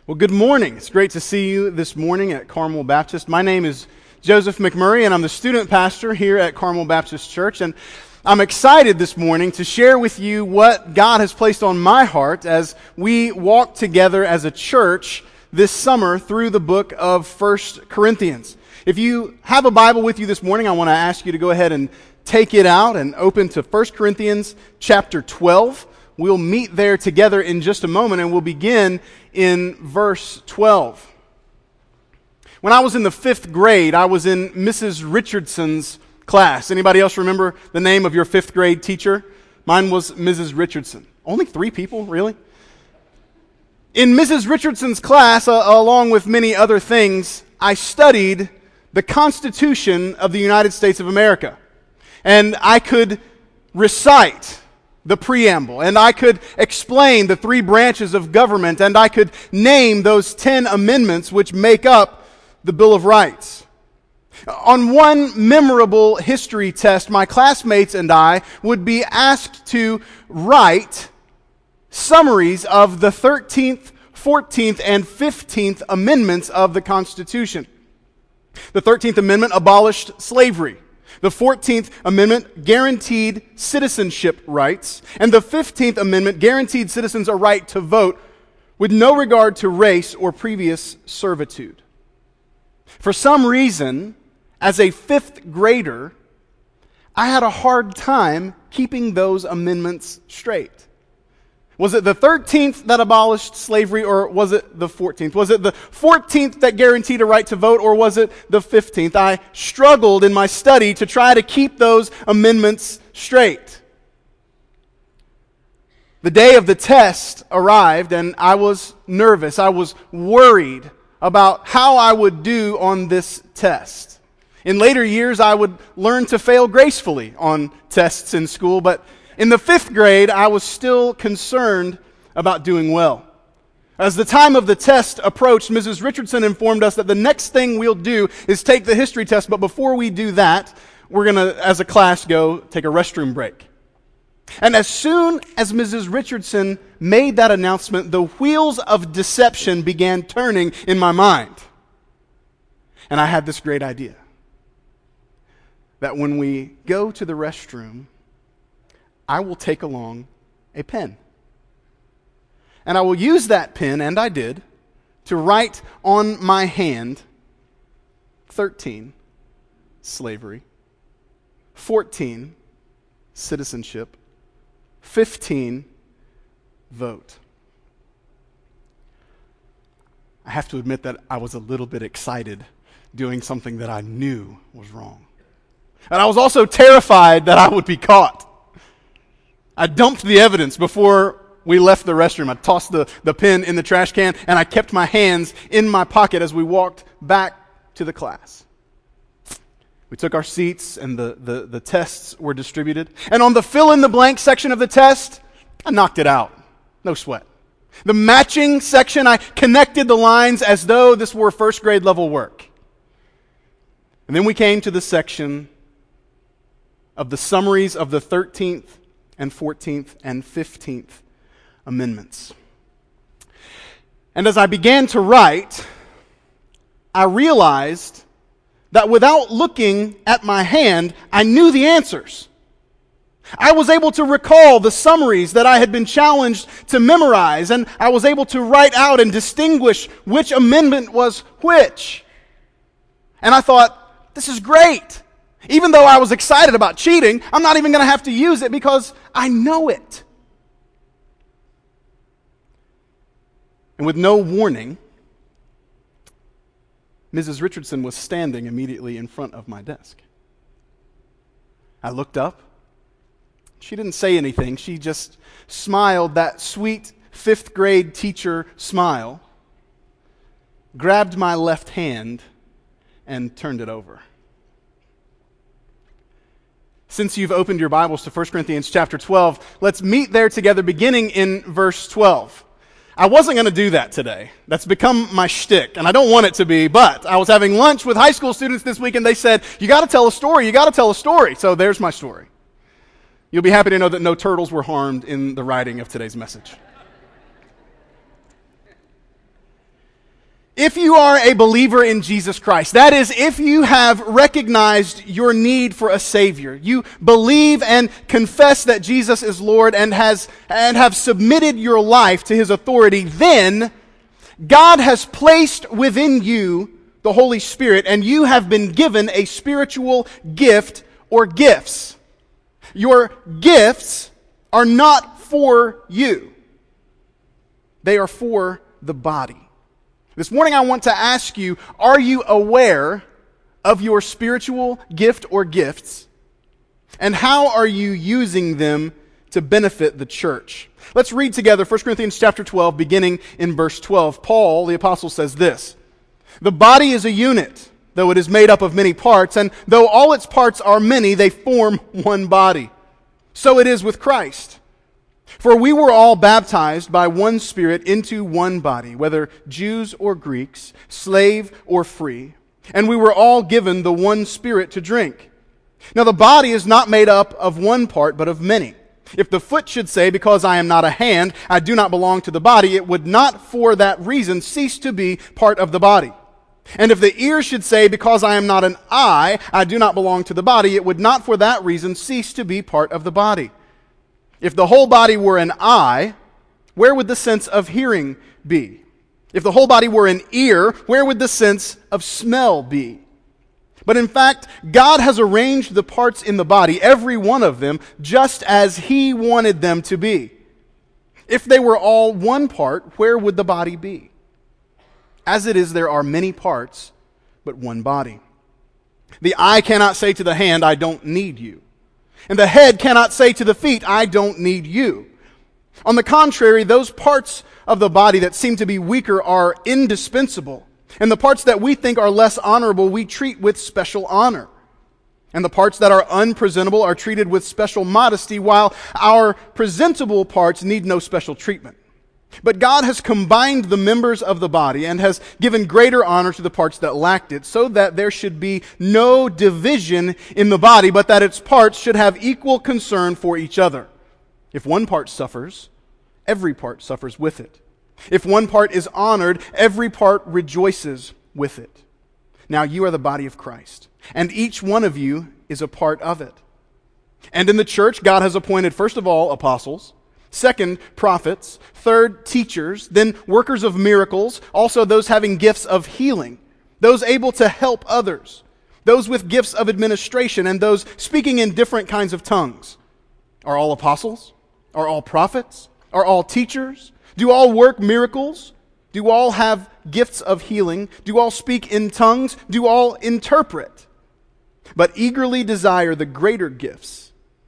Well, good morning. It's great to see you this morning at Carmel Baptist. My name is Joseph McMurray, and I'm the student pastor here at Carmel Baptist Church. And I'm excited this morning to share with you what God has placed on my heart as we walk together as a church this summer through the book of 1 Corinthians. If you have a Bible with you this morning, I want to ask you to go ahead and take it out and open to 1 Corinthians chapter 12. We'll meet there together in just a moment, and we'll begin in verse 12. When I was in the 5th grade, I was in Mrs. Richardson's class. Anybody else remember the name of your 5th grade teacher? Mine was Mrs. Richardson. Only 3 people, really? In Mrs. Richardson's class, along with many other things, I studied the Constitution of the United States of America. And I could recite the preamble, and I could explain the 3 branches of government, and I could name those 10 amendments which make up the Bill of Rights. On one memorable history test, my classmates and I would be asked to write summaries of the 13th, 14th, and 15th amendments of the Constitution. The 13th Amendment abolished slavery. The 14th Amendment guaranteed citizenship rights, and the 15th Amendment guaranteed citizens a right to vote with no regard to race or previous servitude. For some reason, as a 5th grader, I had a hard time keeping those amendments straight. Was it the 13th that abolished slavery, or was it the 14th? Was it the 14th that guaranteed a right to vote, or was it the 15th? I struggled in my study to try to keep those amendments straight. The day of the test arrived, and I was nervous. I was worried about how I would do on this test. In later years, I would learn to fail gracefully on tests in school, but in the 5th grade, I was still concerned about doing well. As the time of the test approached, Mrs. Richardson informed us that the next thing we'll do is take the history test, but before we do that, we're going to, as a class, go take a restroom break. And as soon as Mrs. Richardson made that announcement, the wheels of deception began turning in my mind. And I had this great idea, that when we go to the restroom, I will take along a pen. And I will use that pen, and I did, to write on my hand 13, slavery, 14, citizenship, 15, vote. I have to admit that I was a little bit excited doing something that I knew was wrong. And I was also terrified that I would be caught. I dumped the evidence before we left the restroom. I tossed the pen in the trash can, and I kept my hands in my pocket as we walked back to the class. We took our seats, and the tests were distributed. And on the fill-in-the-blank section of the test, I knocked it out. No sweat. The matching section, I connected the lines as though this were 1st grade level work. And then we came to the section of the summaries of the 13th and 14th and 15th amendments. And as I began to write, I realized that without looking at my hand, I knew the answers. I was able to recall the summaries that I had been challenged to memorize, and I was able to write out and distinguish which amendment was which. And I thought, this is great. Even though I was excited about cheating, I'm not even going to have to use it because I know it. And with no warning, Mrs. Richardson was standing immediately in front of my desk. I looked up. She didn't say anything. She just smiled that sweet 5th grade teacher smile, grabbed my left hand, and turned it over. Since you've opened your Bibles to 1 Corinthians chapter 12, let's meet there together beginning in verse 12. I wasn't going to do that today. That's become my shtick, and I don't want it to be, but I was having lunch with high school students this week, and they said, you got to tell a story, you got to tell a story. So there's my story. You'll be happy to know that no turtles were harmed in the writing of today's message. If you are a believer in Jesus Christ, that is, if you have recognized your need for a Savior, you believe and confess that Jesus is Lord and have submitted your life to His authority, then God has placed within you the Holy Spirit, and you have been given a spiritual gift or gifts. Your gifts are not for you. They are for the body. This morning I want to ask you, are you aware of your spiritual gift or gifts? And how are you using them to benefit the church? Let's read together 1 Corinthians chapter 12, beginning in verse 12. Paul, the apostle, says this: "The body is a unit, though it is made up of many parts, and though all its parts are many, they form one body. So it is with Christ. For we were all baptized by one Spirit into one body, whether Jews or Greeks, slave or free, and we were all given the one Spirit to drink. Now the body is not made up of one part, but of many. If the foot should say, 'Because I am not a hand, I do not belong to the body,' it would not for that reason cease to be part of the body. And if the ear should say, 'Because I am not an eye, I do not belong to the body,' it would not for that reason cease to be part of the body. If the whole body were an eye, where would the sense of hearing be? If the whole body were an ear, where would the sense of smell be? But in fact, God has arranged the parts in the body, every one of them, just as He wanted them to be. If they were all one part, where would the body be? As it is, there are many parts, but one body. The eye cannot say to the hand, 'I don't need you.' And the head cannot say to the feet, 'I don't need you.' On the contrary, those parts of the body that seem to be weaker are indispensable. And the parts that we think are less honorable, we treat with special honor. And the parts that are unpresentable are treated with special modesty, while our presentable parts need no special treatment. But God has combined the members of the body and has given greater honor to the parts that lacked it, so that there should be no division in the body, but that its parts should have equal concern for each other. If one part suffers, every part suffers with it. If one part is honored, every part rejoices with it. Now you are the body of Christ, and each one of you is a part of it. And in the church, God has appointed, first of all, apostles, second, prophets, third, teachers, then workers of miracles, also those having gifts of healing, those able to help others, those with gifts of administration, and those speaking in different kinds of tongues. Are all apostles? Are all prophets? Are all teachers? Do all work miracles? Do all have gifts of healing? Do all speak in tongues? Do all interpret? But eagerly desire the greater gifts.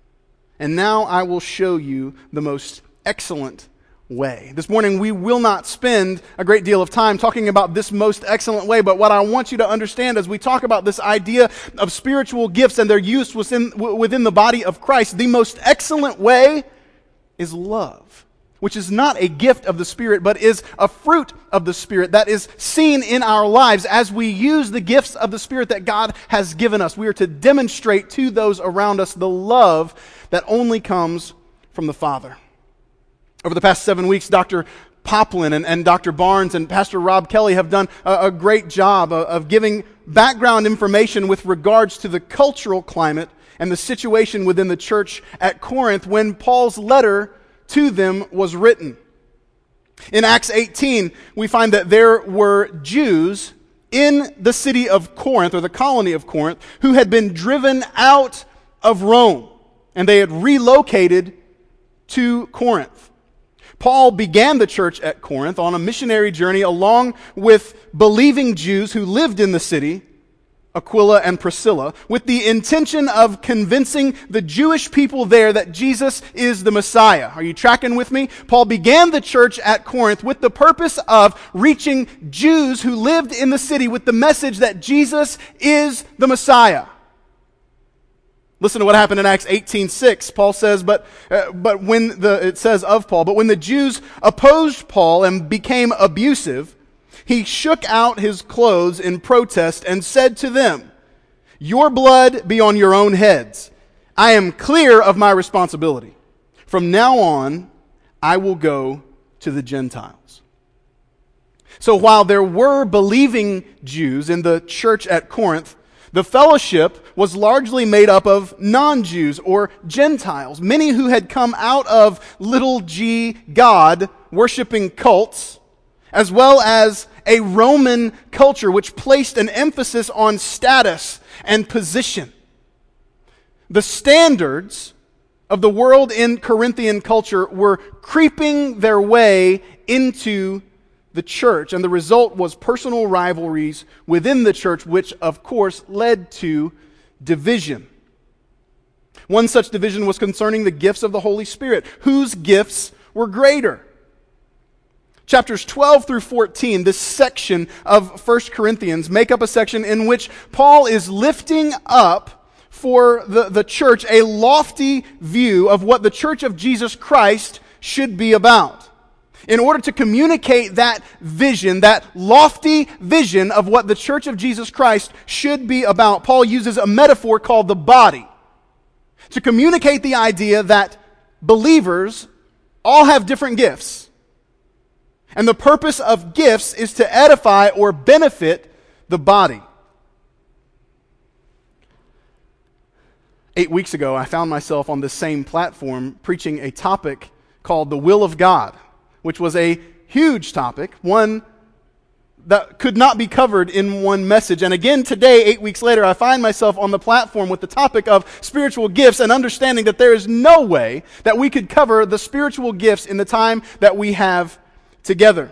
And now I will show you the most excellent way." This morning we will not spend a great deal of time talking about this most excellent way, but what I want you to understand as we talk about this idea of spiritual gifts and their use within the body of Christ, the most excellent way is love, which is not a gift of the Spirit, but is a fruit of the Spirit that is seen in our lives as we use the gifts of the Spirit that God has given us. We are to demonstrate to those around us the love that only comes from the Father. Over the past 7 weeks, Dr. Poplin and Dr. Barnes and Pastor Rob Kelly have done a great job of giving background information with regards to the cultural climate and the situation within the church at Corinth when Paul's letter to them was written. In Acts 18, we find that there were Jews in the city of Corinth, or the colony of Corinth, who had been driven out of Rome, and they had relocated to Corinth. Paul began the church at Corinth on a missionary journey along with believing Jews who lived in the city, Aquila and Priscilla, with the intention of convincing the Jewish people there that Jesus is the Messiah. Are you tracking with me? Paul began the church at Corinth with the purpose of reaching Jews who lived in the city with the message that Jesus is the Messiah. Listen to what happened in Acts 18:6. Paul says, it says of Paul, but when the Jews opposed Paul and became abusive, he shook out his clothes in protest and said to them, "Your blood be on your own heads. I am clear of my responsibility. From now on, I will go to the Gentiles." So while there were believing Jews in the church at Corinth, the fellowship was largely made up of non-Jews or Gentiles, many who had come out of little g God worshiping cults, as well as a Roman culture which placed an emphasis on status and position. The standards of the world in Corinthian culture were creeping their way into the church, and the result was personal rivalries within the church, which of course led to division. One such division was concerning the gifts of the Holy Spirit. Whose gifts were greater? Chapters 12 through 14, this section of 1 Corinthians, make up a section in which Paul is lifting up for the church a lofty view of what the church of Jesus Christ should be about. In order to communicate that vision, that lofty vision of what the church of Jesus Christ should be about, Paul uses a metaphor called the body to communicate the idea that believers all have different gifts. And the purpose of gifts is to edify or benefit the body. 8 weeks ago, I found myself on this same platform preaching a topic called the will of God, which was a huge topic, one that could not be covered in one message. And again today, 8 weeks later, I find myself on the platform with the topic of spiritual gifts and understanding that there is no way that we could cover the spiritual gifts in the time that we have together.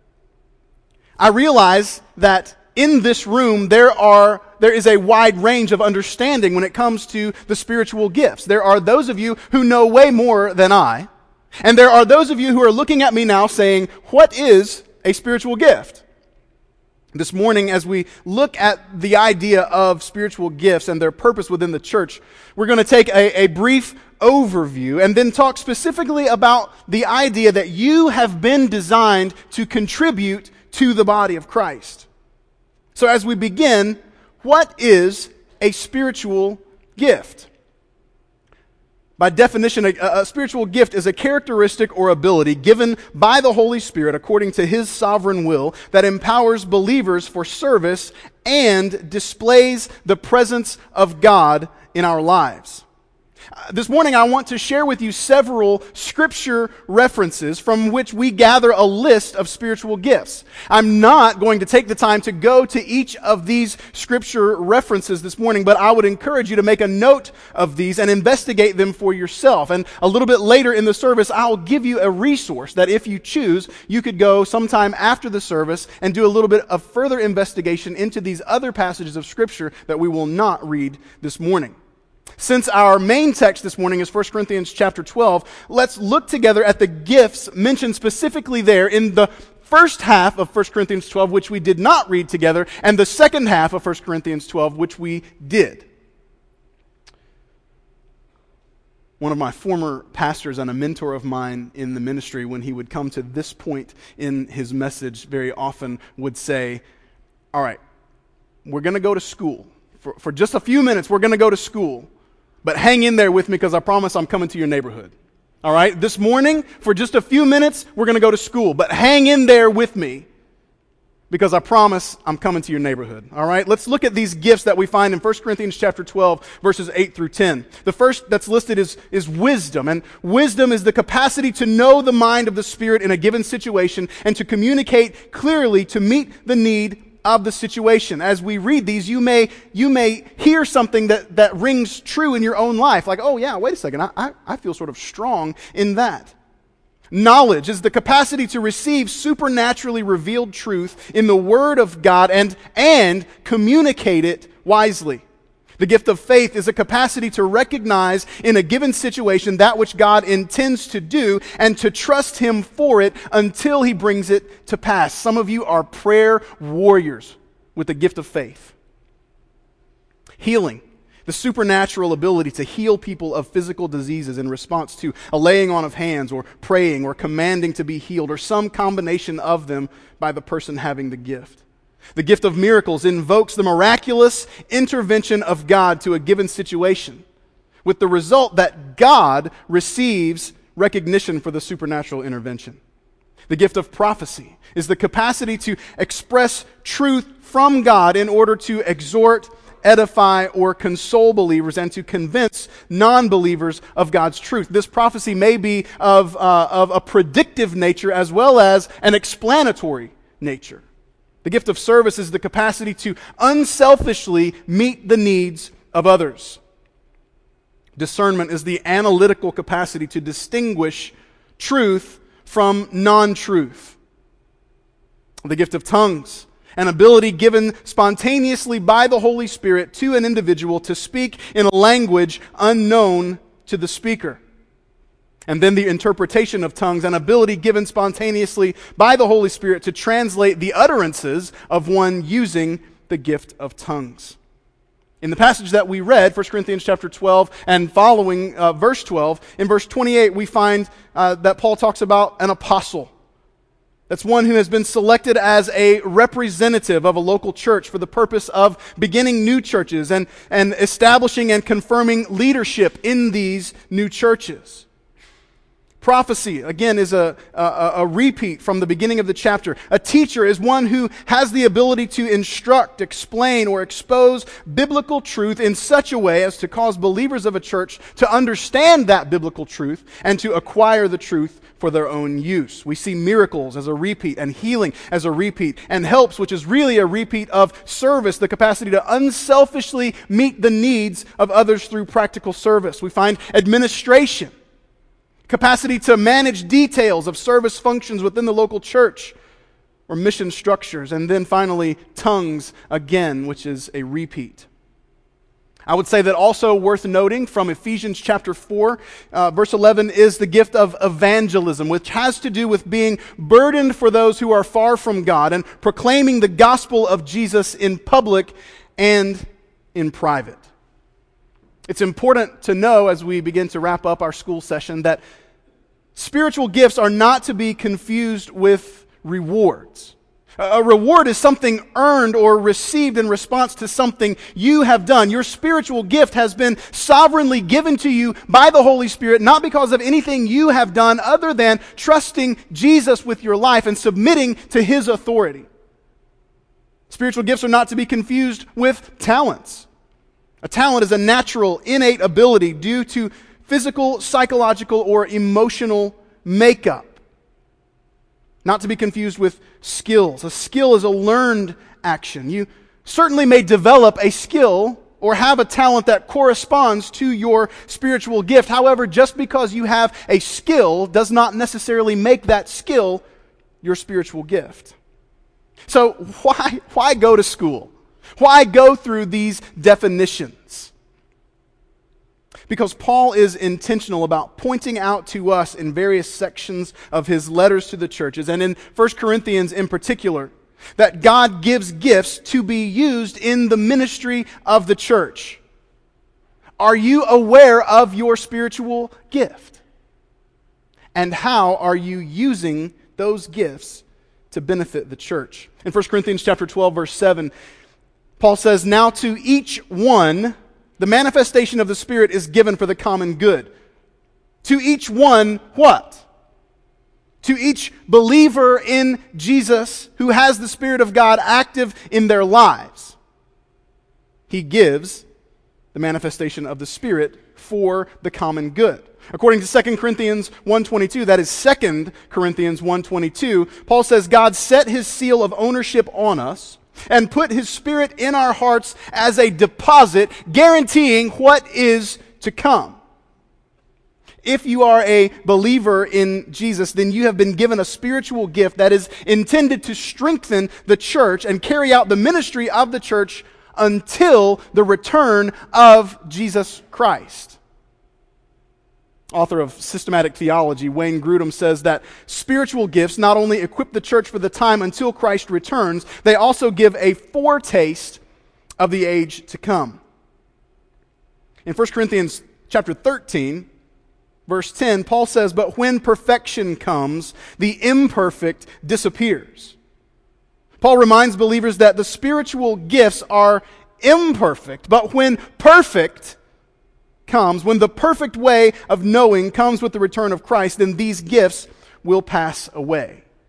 I realize that in this room there is a wide range of understanding when it comes to the spiritual gifts. There are those of you who know way more than I, and there are those of you who are looking at me now saying, what is a spiritual gift? This morning, as we look at the idea of spiritual gifts and their purpose within the church, we're going to take a brief overview and then talk specifically about the idea that you have been designed to contribute to the body of Christ. So as we begin, what is a spiritual gift? By definition, a spiritual gift is a characteristic or ability given by the Holy Spirit according to His sovereign will that empowers believers for service and displays the presence of God in our lives. This morning I want to share with you several scripture references from which we gather a list of spiritual gifts. I'm not going to take the time to go to each of these scripture references this morning, but I would encourage you to make a note of these and investigate them for yourself. And a little bit later in the service, I'll give you a resource that if you choose, you could go sometime after the service and do a little bit of further investigation into these other passages of scripture that we will not read this morning. Since our main text this morning is 1 Corinthians chapter 12, let's look together at the gifts mentioned specifically there in the first half of 1 Corinthians 12, which we did not read together, and the second half of 1 Corinthians 12, which we did. One of my former pastors and a mentor of mine in the ministry, when he would come to this point in his message, very often would say, all right, we're going to go to school. For just a few minutes, we're going to go to school. But hang in there with me because I promise I'm coming to your neighborhood. All right? This morning, for just a few minutes, we're going to go to school. But hang in there with me because I promise I'm coming to your neighborhood. All right? Let's look at these gifts that we find in 1 Corinthians chapter 12, verses 8 through 10. The first that's listed is wisdom. And wisdom is the capacity to know the mind of the Spirit in a given situation and to communicate clearly to meet the need of the situation. As we read these, you may hear something that rings true in your own life. Like, oh yeah, wait a second, I feel sort of strong in that. Knowledge is the capacity to receive supernaturally revealed truth in the Word of God and communicate it wisely. The gift of faith is a capacity to recognize in a given situation that which God intends to do and to trust Him for it until He brings it to pass. Some of you are prayer warriors with the gift of faith. Healing, the supernatural ability to heal people of physical diseases in response to a laying on of hands or praying or commanding to be healed or some combination of them by the person having the gift. The gift of miracles invokes the miraculous intervention of God to a given situation, with the result that God receives recognition for the supernatural intervention. The gift of prophecy is the capacity to express truth from God in order to exhort, edify, or console believers and to convince non-believers of God's truth. This prophecy may be of a predictive nature as well as an explanatory nature. The gift of service is the capacity to unselfishly meet the needs of others. Discernment is the analytical capacity to distinguish truth from non-truth. The gift of tongues, an ability given spontaneously by the Holy Spirit to an individual to speak in a language unknown to the speaker. And then the interpretation of tongues, an ability given spontaneously by the Holy Spirit to translate the utterances of one using the gift of tongues. In the passage that we read, 1 Corinthians chapter 12 and following verse 12, in verse 28 we find that Paul talks about an apostle. That's one who has been selected as a representative of a local church for the purpose of beginning new churches and establishing and confirming leadership in these new churches. Prophecy, again, is a repeat from the beginning of the chapter. A teacher is one who has the ability to instruct, explain, or expose biblical truth in such a way as to cause believers of a church to understand that biblical truth and to acquire the truth for their own use. We see miracles as a repeat, and healing as a repeat, and helps, which is really a repeat of service, the capacity to unselfishly meet the needs of others through practical service. We find administration, capacity to manage details of service functions within the local church or mission structures. And then finally, tongues again, which is a repeat. I would say that also worth noting from Ephesians chapter 4, verse 11, is the gift of evangelism, which has to do with being burdened for those who are far from God and proclaiming the gospel of Jesus in public and in private. It's important to know as we begin to wrap up our school session that spiritual gifts are not to be confused with rewards. A reward is something earned or received in response to something you have done. Your spiritual gift has been sovereignly given to you by the Holy Spirit, not because of anything you have done other than trusting Jesus with your life and submitting to His authority. Spiritual gifts are not to be confused with talents. A talent is a natural, innate ability due to physical, psychological, or emotional makeup. Not to be confused with skills. A skill is a learned action. You certainly may develop a skill or have a talent that corresponds to your spiritual gift. However, just because you have a skill does not necessarily make that skill your spiritual gift. So why go to school? Why go through these definitions? Because Paul is intentional about pointing out to us in various sections of his letters to the churches, and in 1 Corinthians in particular, that God gives gifts to be used in the ministry of the church. Are you aware of your spiritual gift? And how are you using those gifts to benefit the church? In 1 Corinthians chapter 12, verse 7, Paul says, "Now to each one, the manifestation of the Spirit is given for the common good." To each one, what? To each believer in Jesus who has the Spirit of God active in their lives, He gives the manifestation of the Spirit for the common good. According to 2 Corinthians 1:22, that is 2 Corinthians 1:22, Paul says, God set His seal of ownership on us and put His Spirit in our hearts as a deposit, guaranteeing what is to come. If you are a believer in Jesus, then you have been given a spiritual gift that is intended to strengthen the church and carry out the ministry of the church until the return of Jesus Christ. Author of Systematic Theology, Wayne Grudem, says that spiritual gifts not only equip the church for the time until Christ returns, they also give a foretaste of the age to come. In 1 Corinthians chapter 13, verse 10, Paul says, "But when perfection comes, the imperfect disappears." Paul reminds believers that the spiritual gifts are imperfect, but when perfect comes, when the perfect way of knowing comes with the return of Christ, then these gifts will pass away.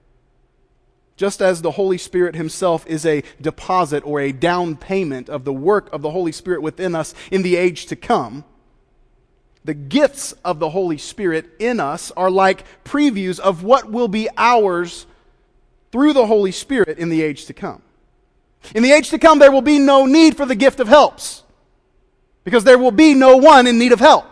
Just as the Holy Spirit himself is a deposit or a down payment of the work of the Holy Spirit within us in the age to come, the gifts of the Holy Spirit in us are like previews of what will be ours through the Holy Spirit in the age to come. In the age to come, there will be no need for the gift of helps, because there will be no one in need of help.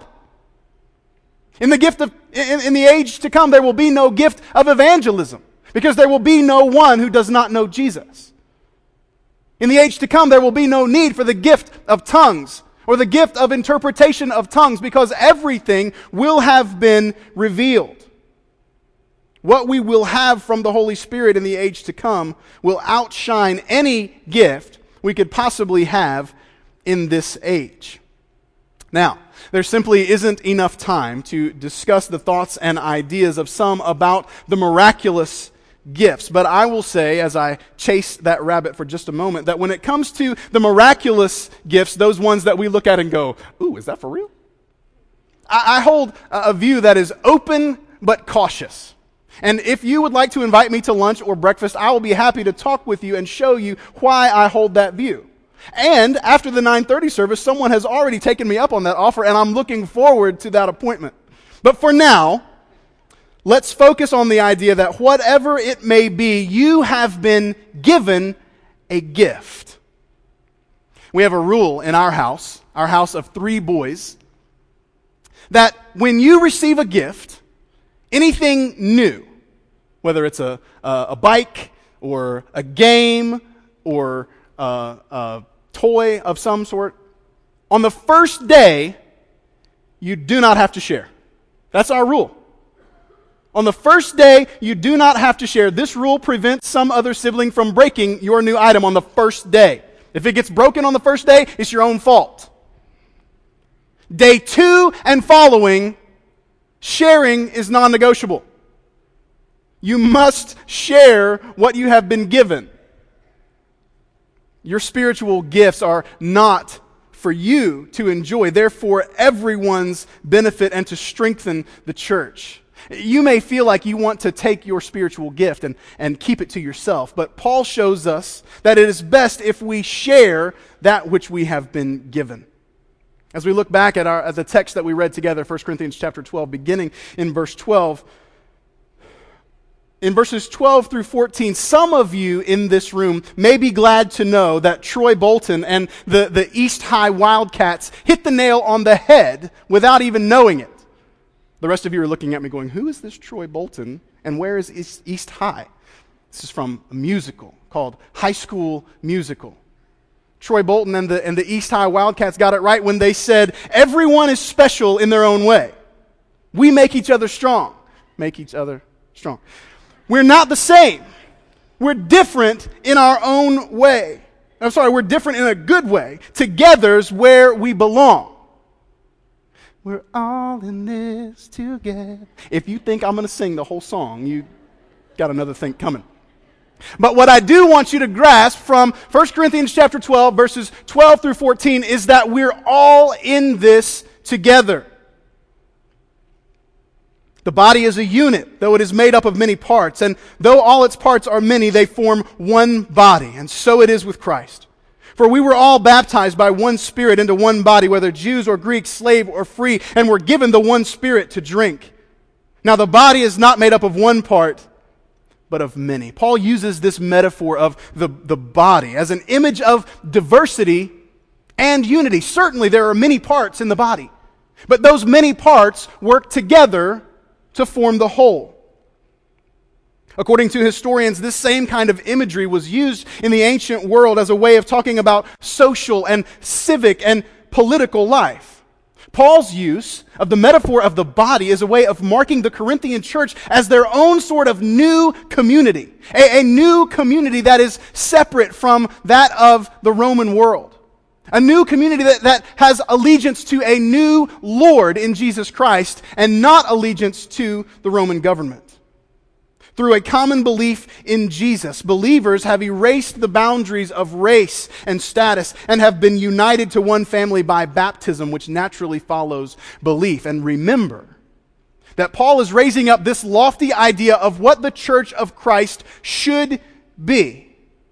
In the age to come, there will be no gift of evangelism, because there will be no one who does not know Jesus. In the age to come, there will be no need for the gift of tongues or the gift of interpretation of tongues, because everything will have been revealed. What we will have from the Holy Spirit in the age to come will outshine any gift we could possibly have in this age. Now, there simply isn't enough time to discuss the thoughts and ideas of some about the miraculous gifts. But I will say, as I chase that rabbit for just a moment, that when it comes to the miraculous gifts, those ones that we look at and go, ooh, is that for real? I hold a view that is open but cautious. And if you would like to invite me to lunch or breakfast, I will be happy to talk with you and show you why I hold that view. And after the 9:30 service, someone has already taken me up on that offer, and I'm looking forward to that appointment. But for now, let's focus on the idea that whatever it may be, you have been given a gift. We have a rule in our house of 3 boys, that when you receive a gift, anything new, whether it's a bike or a game or a toy of some sort, on the first day, you do not have to share. That's our rule. On the first day, you do not have to share. This rule prevents some other sibling from breaking your new item on the first day. If it gets broken on the first day, it's your own fault. Day 2 and following, sharing is non-negotiable. You must share what you have been given. Your spiritual gifts are not for you to enjoy. They're for everyone's benefit and to strengthen the church. You may feel like you want to take your spiritual gift and keep it to yourself, but Paul shows us that it is best if we share that which we have been given. As we look back at the text that we read together, 1 Corinthians chapter 12, beginning in verse 12, in verses 12 through 14, some of you in this room may be glad to know that Troy Bolton and the East High Wildcats hit the nail on the head without even knowing it. The rest of you are looking at me going, who is this Troy Bolton and where is East High? This is from a musical called High School Musical. Troy Bolton and the East High Wildcats got it right when they said, everyone is special in their own way. We make each other strong. Make each other strong. We're not the same. We're different in our own way. We're different in a good way. Together's where we belong. We're all in this together. If you think I'm going to sing the whole song, you got another thing coming. But what I do want you to grasp from 1 Corinthians chapter 12, verses 12 through 14, is that we're all in this together. The body is a unit, though it is made up of many parts, and though all its parts are many, they form one body, and so it is with Christ. For we were all baptized by one Spirit into one body, whether Jews or Greeks, slave or free, and were given the one Spirit to drink. Now the body is not made up of one part, but of many. Paul uses this metaphor of the body as an image of diversity and unity. Certainly there are many parts in the body, but those many parts work together to form the whole. According to historians, this same kind of imagery was used in the ancient world as a way of talking about social and civic and political life. Paul's use of the metaphor of the body is a way of marking the Corinthian church as their own sort of new community, a new community that is separate from that of the Roman world. A new community that has allegiance to a new Lord in Jesus Christ and not allegiance to the Roman government. Through a common belief in Jesus, believers have erased the boundaries of race and status and have been united to one family by baptism, which naturally follows belief. And remember that Paul is raising up this lofty idea of what the church of Christ should be,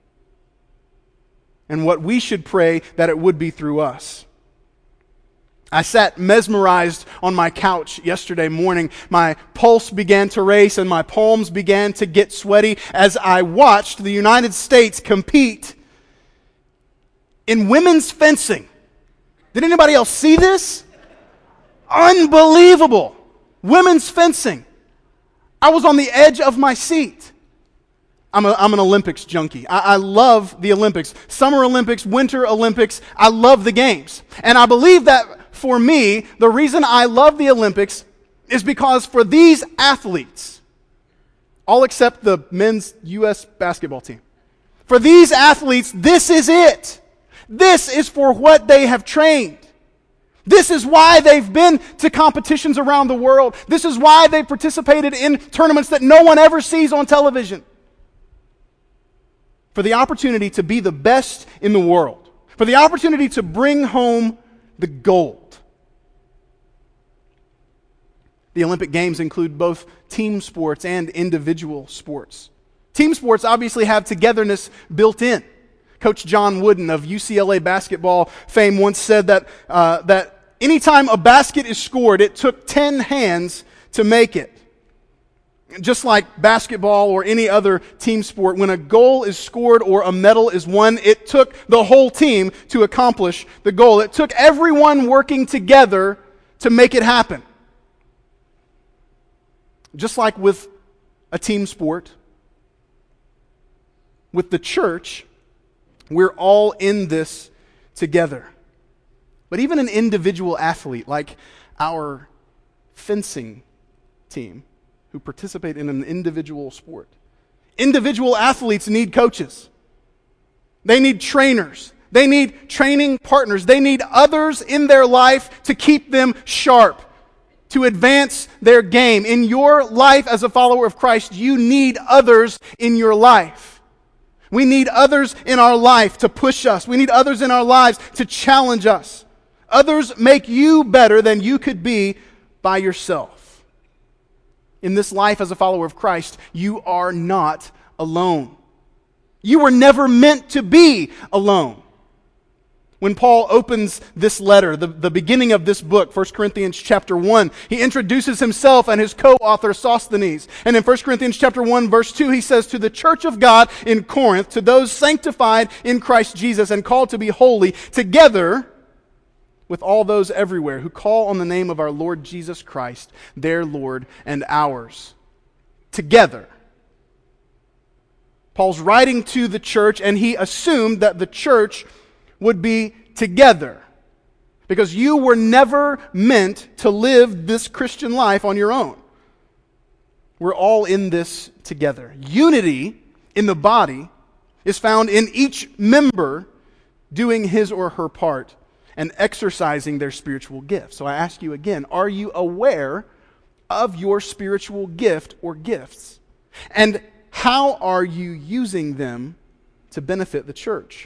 and what we should pray that it would be through us. I sat mesmerized on my couch yesterday morning. My pulse began to race and my palms began to get sweaty as I watched the United States compete in women's fencing. Did anybody else see this? Unbelievable. Women's fencing. I was on the edge of my seat. I'm an Olympics junkie. I love the Olympics. Summer Olympics, Winter Olympics. I love the games. And I believe that for me, the reason I love the Olympics is because for these athletes, all except the men's U.S. basketball team, for these athletes, this is it. This is for what they have trained. This is why they've been to competitions around the world. This is why they participated in tournaments that no one ever sees on television. For the opportunity to be the best in the world. For the opportunity to bring home the gold. The Olympic Games include both team sports and individual sports. Team sports obviously have togetherness built in. Coach John Wooden of UCLA basketball fame once said that anytime a basket is scored, it took 10 hands to make it. Just like basketball or any other team sport, when a goal is scored or a medal is won, it took the whole team to accomplish the goal. It took everyone working together to make it happen. Just like with a team sport, with the church, we're all in this together. But even an individual athlete like our fencing team, who participate in an individual sport. Individual athletes need coaches. They need trainers. They need training partners. They need others in their life to keep them sharp, to advance their game. In your life as a follower of Christ, you need others in your life. We need others in our life to push us. We need others in our lives to challenge us. Others make you better than you could be by yourself. In this life as a follower of Christ, you are not alone. You were never meant to be alone. When Paul opens this letter, the beginning of this book, 1 Corinthians chapter 1, he introduces himself and his co-author Sosthenes. And in 1 Corinthians chapter 1, verse 2, he says, "To the church of God in Corinth, to those sanctified in Christ Jesus and called to be holy, together with all those everywhere who call on the name of our Lord Jesus Christ, their Lord and ours." Together. Paul's writing to the church, and he assumed that the church would be together. Because you were never meant to live this Christian life on your own. We're all in this together. Unity in the body is found in each member doing his or her part and exercising their spiritual gift. So I ask you again, are you aware of your spiritual gift or gifts? And how are you using them to benefit the church?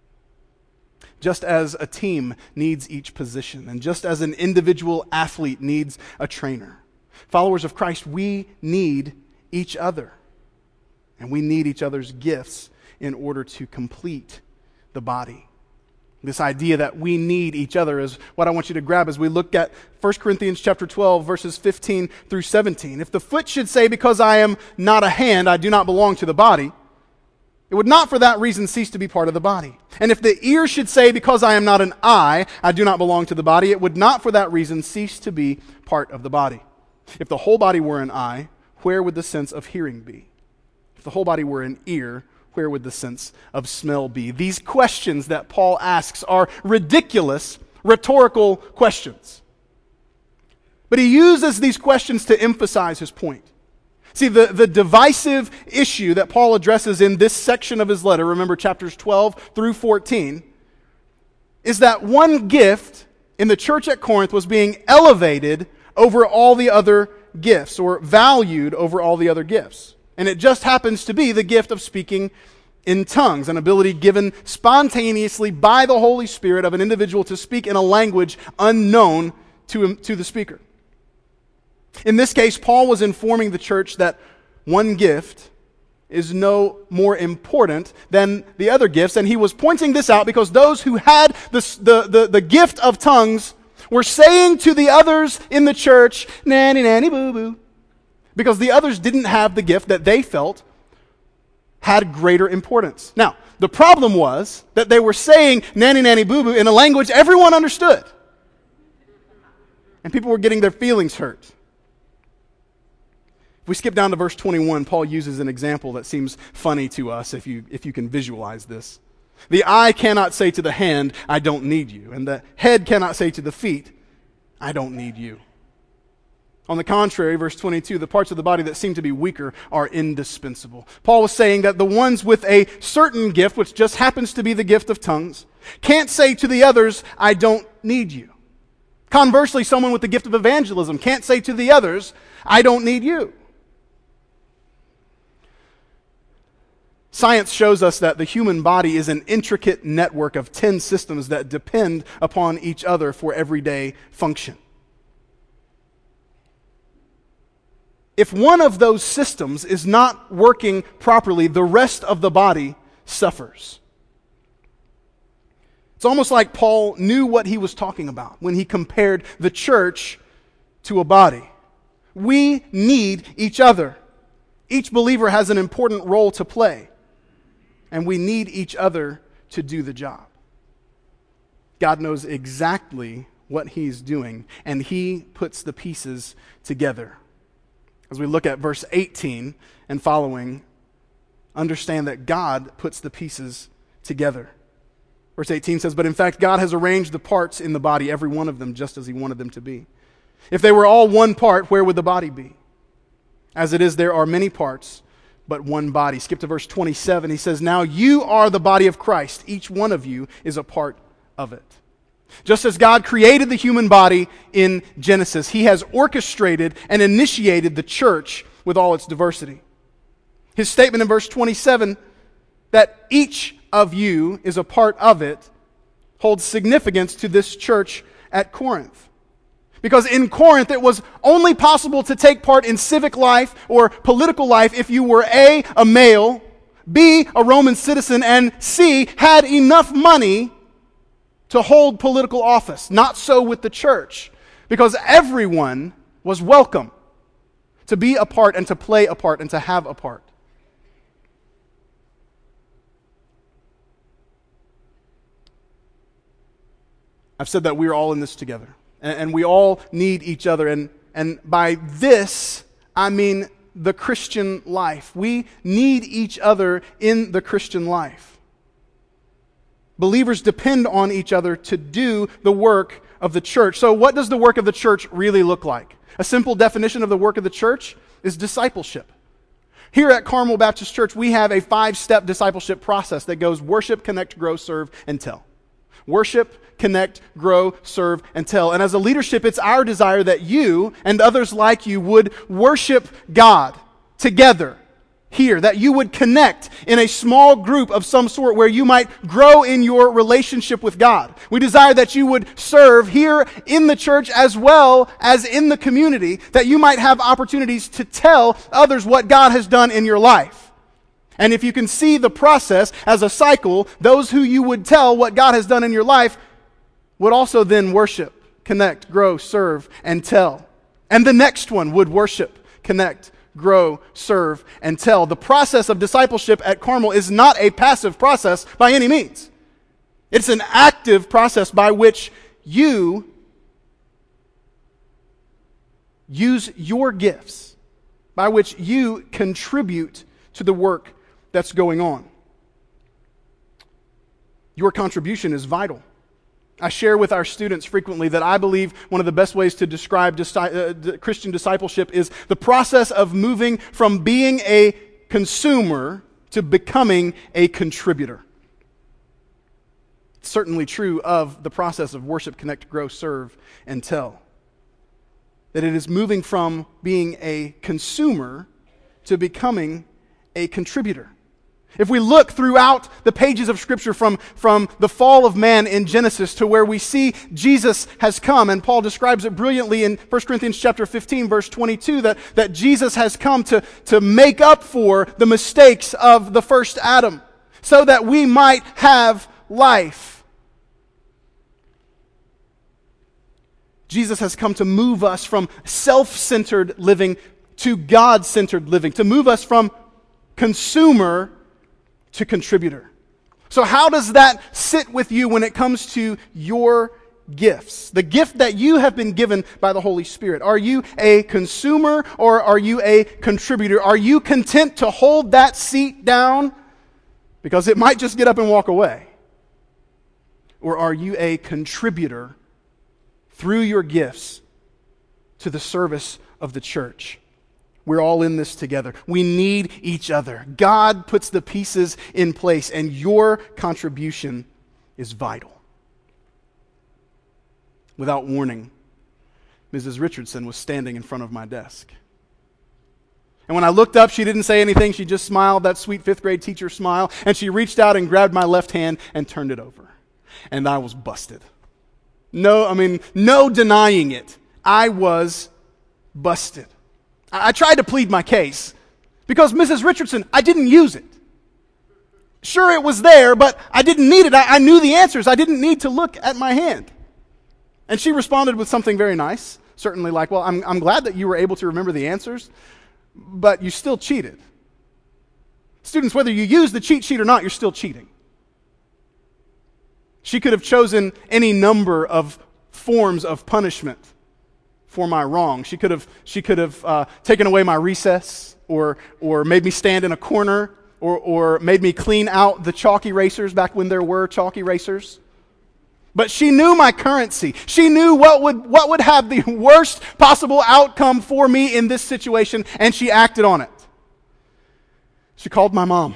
Just as a team needs each position, and just as an individual athlete needs a trainer, followers of Christ, we need each other. And we need each other's gifts in order to complete the body. This idea that we need each other is what I want you to grab as we look at 1 Corinthians chapter 12, verses 15 through 17. If the foot should say, "Because I am not a hand, I do not belong to the body," it would not for that reason cease to be part of the body. And if the ear should say, "Because I am not an eye, I do not belong to the body," it would not for that reason cease to be part of the body. If the whole body were an eye, where would the sense of hearing be? If the whole body were an ear, where would the sense of smell be? These questions that Paul asks are ridiculous, rhetorical questions. But he uses these questions to emphasize his point. See, the divisive issue that Paul addresses in this section of his letter, remember chapters 12 through 14, is that one gift in the church at Corinth was being elevated over all the other gifts, or valued over all the other gifts. And it just happens to be the gift of speaking in tongues, an ability given spontaneously by the Holy Spirit of an individual to speak in a language unknown to the speaker. In this case, Paul was informing the church that one gift is no more important than the other gifts. And he was pointing this out because those who had the gift of tongues were saying to the others in the church, nanny, nanny, boo, boo. Because the others didn't have the gift that they felt had greater importance. Now, the problem was that they were saying nanny, nanny, boo, boo in a language everyone understood. And people were getting their feelings hurt. If we skip down to verse 21, Paul uses an example that seems funny to us if you can visualize this. The eye cannot say to the hand, I don't need you. And the head cannot say to the feet, I don't need you. On the contrary, verse 22, the parts of the body that seem to be weaker are indispensable. Paul was saying that the ones with a certain gift, which just happens to be the gift of tongues, can't say to the others, I don't need you. Conversely, someone with the gift of evangelism can't say to the others, I don't need you. Science shows us that the human body is an intricate network of 10 systems that depend upon each other for everyday function. If one of those systems is not working properly, the rest of the body suffers. It's almost like Paul knew what he was talking about when he compared the church to a body. We need each other. Each believer has an important role to play, and we need each other to do the job. God knows exactly what he's doing, and he puts the pieces together. As we look at verse 18 and following, understand that God puts the pieces together. Verse 18 says, but in fact, God has arranged the parts in the body, every one of them, just as he wanted them to be. If they were all one part, where would the body be? As it is, there are many parts, but one body. Skip to verse 27. He says, now you are the body of Christ. Each one of you is a part of it. Just as God created the human body in Genesis, he has orchestrated and initiated the church with all its diversity. His statement in verse 27 that each of you is a part of it holds significance to this church at Corinth. Because in Corinth, it was only possible to take part in civic life or political life if you were A, a male, B, a Roman citizen, and C, had enough money to hold political office. Not so with the church, because everyone was welcome to be a part and to play a part and to have a part. I've said that we're all in this together, and we all need each other, and by this, I mean the Christian life. We need each other in the Christian life. Believers depend on each other to do the work of the church. So what does the work of the church really look like? A simple definition of the work of the church is discipleship. Here at Carmel Baptist Church, we have a 5-step discipleship process that goes worship, connect, grow, serve, and tell. Worship, connect, grow, serve, and tell. And as a leadership, it's our desire that you and others like you would worship God together here, that you would connect in a small group of some sort where you might grow in your relationship with God. We desire that you would serve here in the church as well as in the community, that you might have opportunities to tell others what God has done in your life. And if you can see the process as a cycle, those who you would tell what God has done in your life would also then worship, connect, grow, serve, and tell. And the next one would worship, connect, grow, serve, and tell. The process of discipleship at Carmel is not a passive process by any means. It's an active process by which you use your gifts, by which you contribute to the work that's going on. Your contribution is vital. I share with our students frequently that I believe one of the best ways to describe Christian discipleship is the process of moving from being a consumer to becoming a contributor. It's certainly true of the process of worship, connect, grow, serve, and tell. That it is moving from being a consumer to becoming a contributor. If we look throughout the pages of Scripture from the fall of man in Genesis to where we see Jesus has come, and Paul describes it brilliantly in 1 Corinthians chapter 15, verse 22, that Jesus has come to make up for the mistakes of the first Adam, so that we might have life. Jesus has come to move us from self-centered living to God-centered living, to move us from consumer to contributor. So how does that sit with you when it comes to your gifts? The gift that you have been given by the Holy Spirit. Are you a consumer or are you a contributor? Are you content to hold that seat down because it might just get up and walk away? Or are you a contributor through your gifts to the service of the church? We're all in this together. We need each other. God puts the pieces in place, and your contribution is vital. Without warning, Mrs. Richardson was standing in front of my desk. And when I looked up, she didn't say anything. She just smiled, that sweet fifth grade teacher smile, and she reached out and grabbed my left hand and turned it over. And I was busted. No denying it. I was busted. I tried to plead my case because Mrs. Richardson, I didn't use it. Sure, it was there, but I didn't need it. I knew the answers. I didn't need to look at my hand. And she responded with something very nice, certainly like, well, I'm glad that you were able to remember the answers, but you still cheated. Students, whether you use the cheat sheet or not, you're still cheating. She could have chosen any number of forms of punishment for my wrong. She could have taken away my recess, or made me stand in a corner, or made me clean out the chalk erasers back when there were chalk erasers. But she knew my currency. She knew what would have the worst possible outcome for me in this situation, and she acted on it. She called my mom.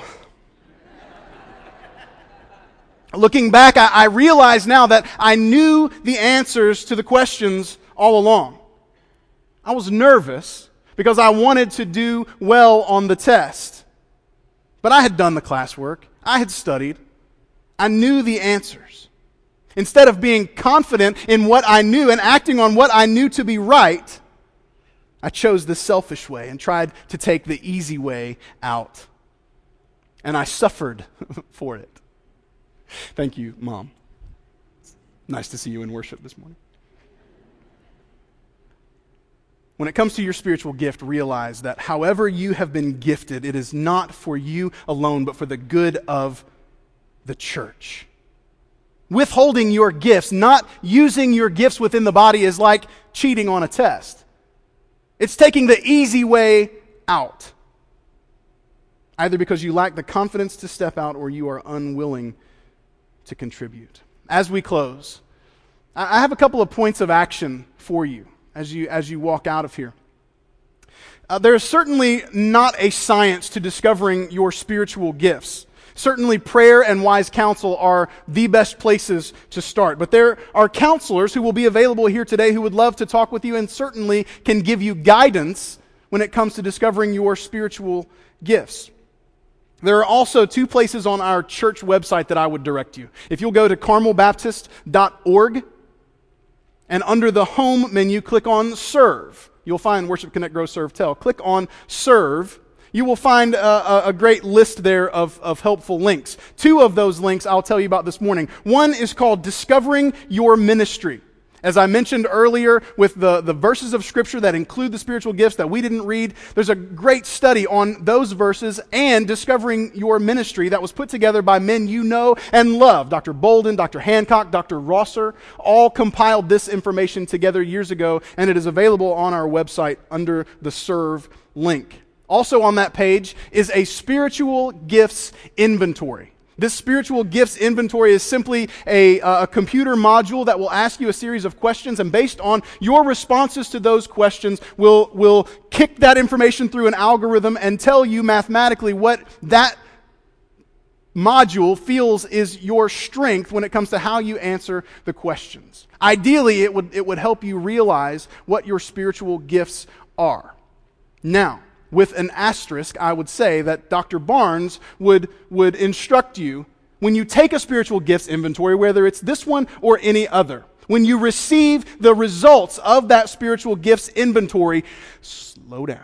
Looking back, I realize now that I knew the answers to the questions all along. I was nervous because I wanted to do well on the test. But I had done the classwork. I had studied. I knew the answers. Instead of being confident in what I knew and acting on what I knew to be right, I chose the selfish way and tried to take the easy way out. And I suffered for it. Thank you, Mom. Nice to see you in worship this morning. When it comes to your spiritual gift, realize that however you have been gifted, it is not for you alone, but for the good of the church. Withholding your gifts, not using your gifts within the body, is like cheating on a test. It's taking the easy way out. Either because you lack the confidence to step out or you are unwilling to contribute. As we close, I have a couple of points of action for you as you walk out of here. There is certainly not a science to discovering your spiritual gifts. Certainly prayer and wise counsel are the best places to start. But there are counselors who will be available here today who would love to talk with you and certainly can give you guidance when it comes to discovering your spiritual gifts. There are also two places on our church website that I would direct you. If you'll go to carmelbaptist.org, and under the home menu, click on Serve. You'll find Worship, Connect, Grow, Serve, Tell. Click on Serve. You will find a great list there of helpful links. Two of those links I'll tell you about this morning. One is called Discovering Your Ministry. As I mentioned earlier, with the verses of Scripture that include the spiritual gifts that we didn't read, there's a great study on those verses and discovering your ministry that was put together by men you know and love. Dr. Bolden, Dr. Hancock, Dr. Rosser, all compiled this information together years ago, and it is available on our website under the Serve link. Also on that page is a spiritual gifts inventory. This spiritual gifts inventory is simply a computer module that will ask you a series of questions, and based on your responses to those questions, will kick that information through an algorithm and tell you mathematically what that module feels is your strength when it comes to how you answer the questions. Ideally, it would help you realize what your spiritual gifts are. Now, with an asterisk, I would say that Dr. Barnes would instruct you when you take a spiritual gifts inventory, whether it's this one or any other, when you receive the results of that spiritual gifts inventory, slow down.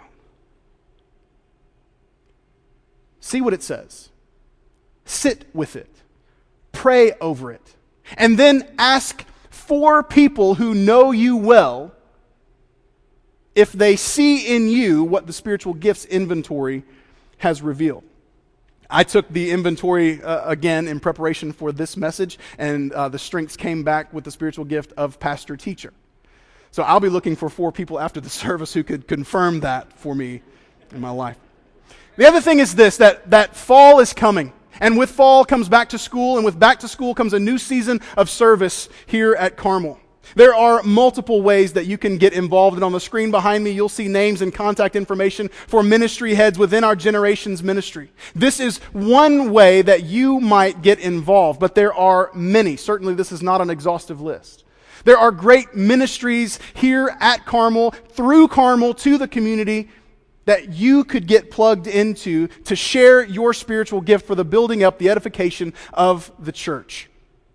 See what it says. Sit with it. Pray over it. And then ask 4 people who know you well if they see in you what the spiritual gifts inventory has revealed. I took the inventory again in preparation for this message, and the strengths came back with the spiritual gift of pastor-teacher. So I'll be looking for 4 people after the service who could confirm that for me in my life. The other thing is this, that fall is coming. And with fall comes back to school, and with back to school comes a new season of service here at Carmel. There are multiple ways that you can get involved, and on the screen behind me you'll see names and contact information for ministry heads within our generation's ministry. This is one way that you might get involved, but there are many. Certainly this is not an exhaustive list. There are great ministries here at Carmel, through Carmel to the community, that you could get plugged into to share your spiritual gift for the building up, the edification of the church.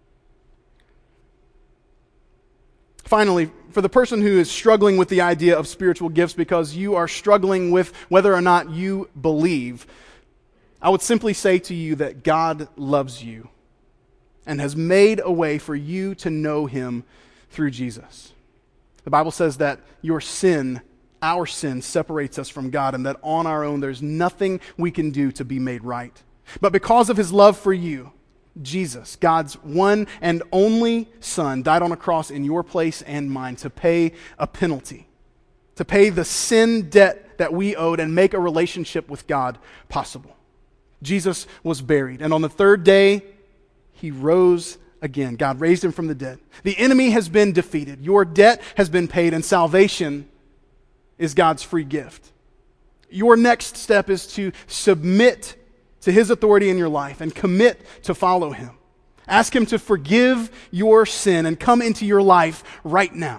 Finally, for the person who is struggling with the idea of spiritual gifts because you are struggling with whether or not you believe, I would simply say to you that God loves you and has made a way for you to know Him through Jesus. The Bible says that our sin separates us from God, and that on our own there's nothing we can do to be made right. But because of His love for you, Jesus, God's one and only Son, died on a cross in your place and mine to pay a penalty, to pay the sin debt that we owed and make a relationship with God possible. Jesus was buried, and on the 3rd day, He rose again. God raised Him from the dead. The enemy has been defeated. Your debt has been paid, and salvation is God's free gift. Your next step is to submit to His authority in your life and commit to follow Him. Ask Him to forgive your sin and come into your life right now.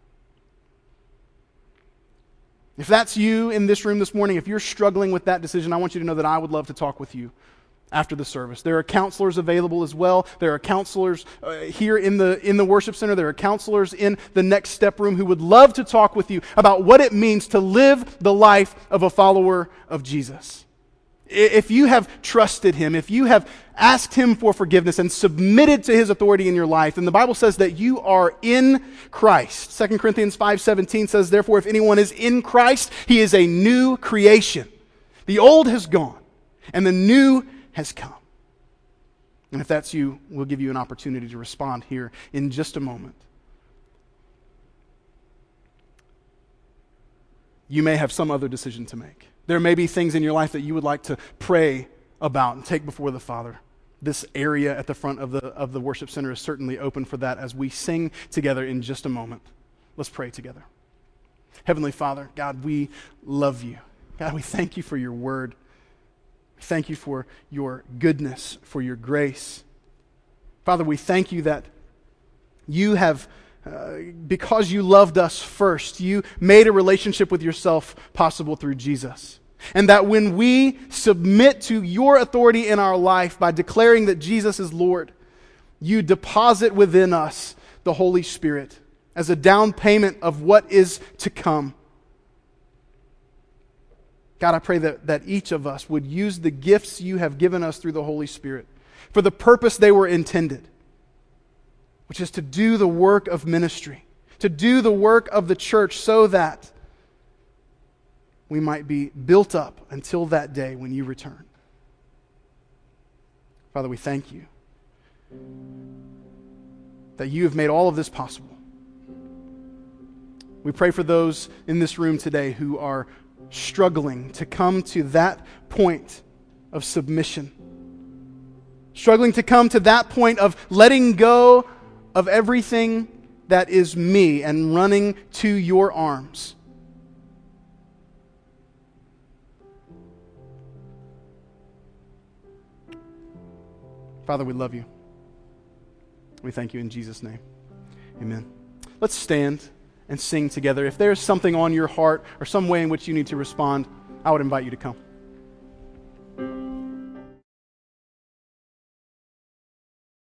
If that's you in this room this morning, if you're struggling with that decision, I want you to know that I would love to talk with you after the service. There are counselors available as well. There are counselors here in the worship center. There are counselors in the Next Step room who would love to talk with you about what it means to live the life of a follower of Jesus. If you have trusted Him, if you have asked Him for forgiveness and submitted to His authority in your life, then the Bible says that you are in Christ. 2 Corinthians 5:17 says, "Therefore, if anyone is in Christ, he is a new creation. The old has gone, and the new has come." And if that's you, we'll give you an opportunity to respond here in just a moment. You may have some other decision to make. There may be things in your life that you would like to pray about and take before the Father. This area at the front of the worship center is certainly open for that as we sing together in just a moment. Let's pray together. Heavenly Father, God, we love you. God, we thank you for your word. Thank you for your goodness, for your grace. Father, we thank you that you have, because you loved us first, you made a relationship with yourself possible through Jesus. And that when we submit to your authority in our life by declaring that Jesus is Lord, you deposit within us the Holy Spirit as a down payment of what is to come. God, I pray that each of us would use the gifts you have given us through the Holy Spirit for the purpose they were intended, which is to do the work of ministry, to do the work of the church so that we might be built up until that day when you return. Father, we thank you that you have made all of this possible. We pray for those in this room today who are struggling to come to that point of submission, struggling to come to that point of letting go of everything that is me and running to your arms. Father, we love you. We thank you in Jesus' name. Amen. Let's stand and sing together. If there's something on your heart or some way in which you need to respond, I would invite you to come.